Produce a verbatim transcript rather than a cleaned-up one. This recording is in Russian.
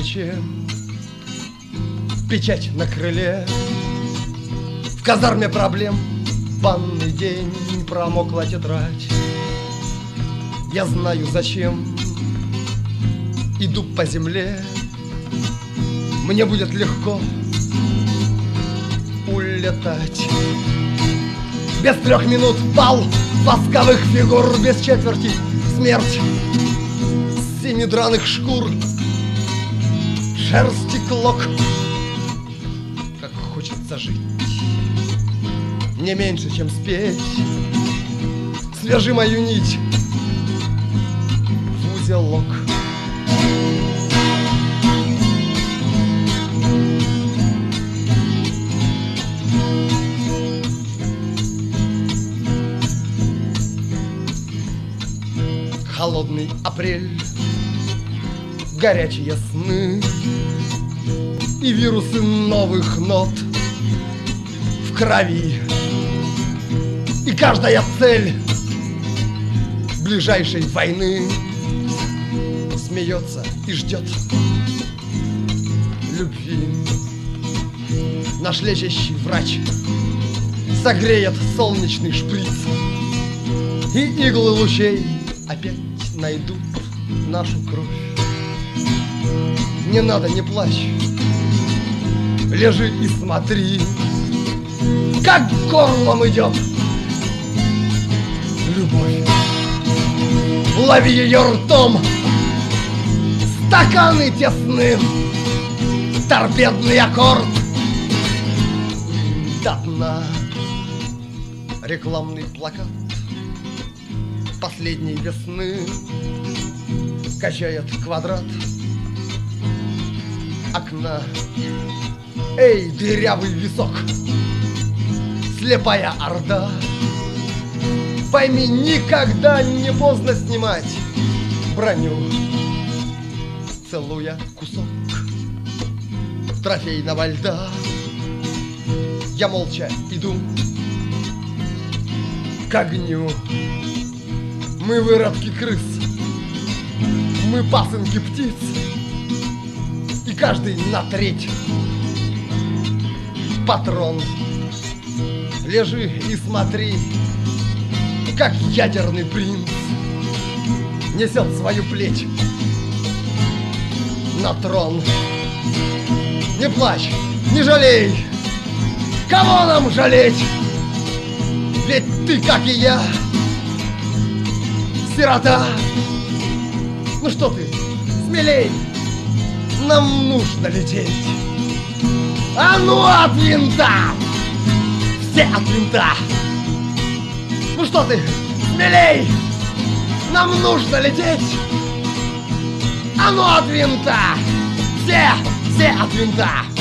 плече, печать на крыле. В казарме проблем банный день, промокла тетрадь. Я знаю, зачем иду по земле. Мне будет легко улетать. Без трех минут бал восковых фигур, без четверти смерть с семи драных шкур, шерсти клок. Как хочется жить, не меньше, чем спеть. Свяжи мою нить в узелок. Холодный апрель, горячие сны и вирусы новых нот в крови. И каждая цель ближайшей войны смеется и ждет любви. Наш лечащий врач согреет солнечный шприц, и иглы лучей опять найдут нашу кровь. Не надо, не плачь, лежи и смотри, как горлом идет любовь. Лови ее ртом, стаканы тесны, торпедный аккорд до дна. Рекламный плакат последней весны качает квадрат окна. Эй, дырявый висок, слепая орда, пойми, никогда не поздно снимать броню. Целуя кусок трофейного льда, я молча иду к огню. Мы выродки крыс, мы пасынки птиц, и каждый на треть патрон. Лежи и смотри, как ядерный принц несет свою плеть на трон. Не плачь, не жалей, кого нам жалеть? Ведь ты, как и я, сирота. Ну что ты, смелей, нам нужно лететь. А ну от винта, все от винта. Ну что ты, смелей, нам нужно лететь. А ну от винта, все, все от винта.